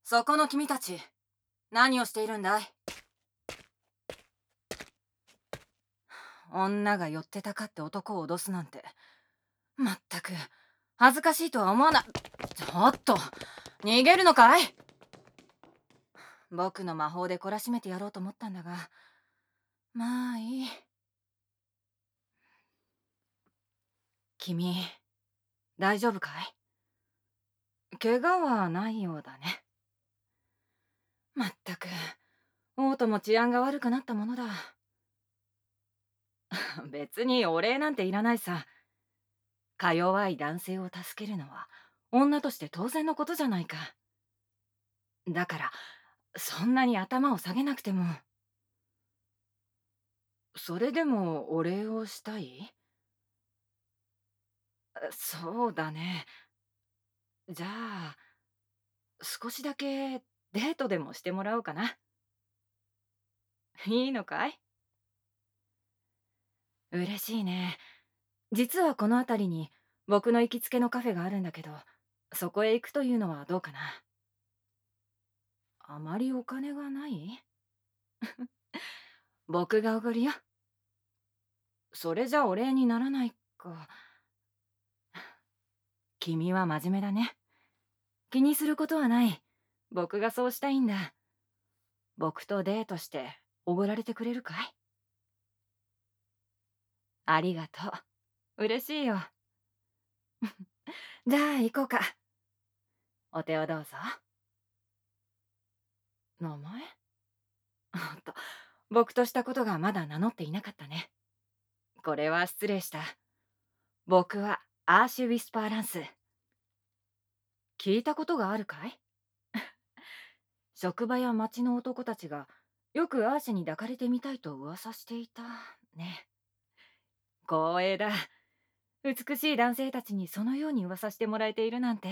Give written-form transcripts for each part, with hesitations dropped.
そこの君たち、何をしているんだい？女が寄ってたかって男を脅すなんて、まったく恥ずかしいとは思わない。ちょっと、逃げるのかい？僕の魔法で懲らしめてやろうと思ったんだが、まあいい。君、大丈夫かい？怪我はないようだね。まったく、王とも治安が悪くなったものだ。別にお礼なんていらないさ。か弱い男性を助けるのは女として当然のことじゃないか。だからそんなに頭を下げなくても。それでもお礼をしたい？そうだね。じゃあ少しだけデートでもしてもらおうかな。いいのかい？嬉しいね。実はこの辺りに僕の行きつけのカフェがあるんだけど、そこへ行くというのはどうかな。あまりお金がない？僕がおごるよ。それじゃお礼にならないか。君は真面目だね。気にすることはない。僕がそうしたいんだ。僕とデートしておごられてくれるかい？ありがとう。嬉しいよ。じゃあ行こうか。お手をどうぞ。名前？おっと、僕としたことがまだ名乗っていなかったね。これは失礼した。僕はアーシュ・ウィスパーランス。聞いたことがあるかい？職場や町の男たちがよくアーシェに抱かれてみたいと噂していたね。光栄だ。美しい男性たちにそのように噂してもらえているなんて。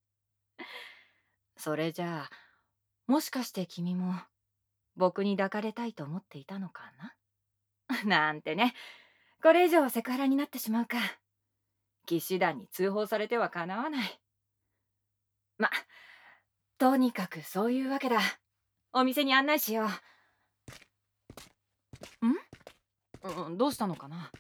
それじゃあ、もしかして君も僕に抱かれたいと思っていたのかな？なんてね。これ以上はセクハラになってしまうか。騎士団に通報されてはかなわない。ま、とにかくそういうわけだ。お店に案内しよう。どうしたのかな？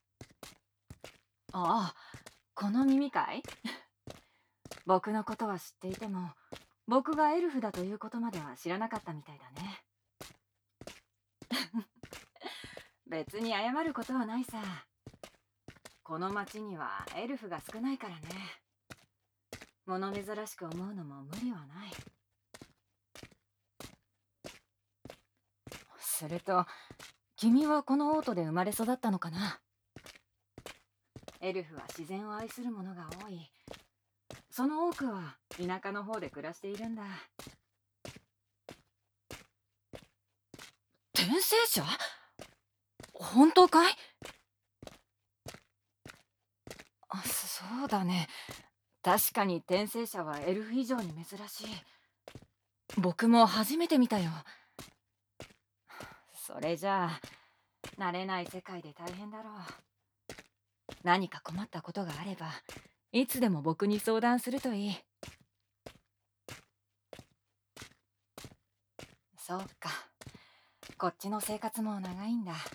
ああ、この耳かい？僕のことは知っていても、僕がエルフだということまでは知らなかったみたいだね。別に謝ることはないさ。この町にはエルフが少ないからね。物珍しく思うのも無理はない。すると、君はこの王都で生まれ育ったのかな？エルフは自然を愛する者が多い。その多くは田舎の方で暮らしているんだ。転生者？本当かい？そうだね。確かに転生者はエルフ以上に珍しい。僕も初めて見たよ。それじゃあ慣れない世界で大変だろう。何か困ったことがあればいつでも僕に相談するといい。そうか、こっちの生活も長いんだ。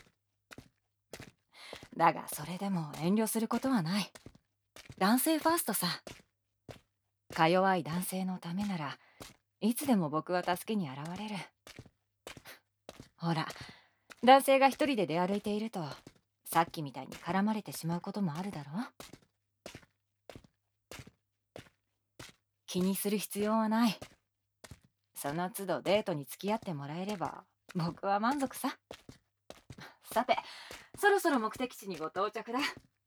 だがそれでも遠慮することはない。男性ファーストさ。か弱い男性のためならいつでも僕は助けに現れる。ほら、男性が一人で出歩いているとさっきみたいに絡まれてしまうこともあるだろう。気にする必要はない。その都度デートに付き合ってもらえれば僕は満足さ。さて、そろそろ目的地にご到着だ。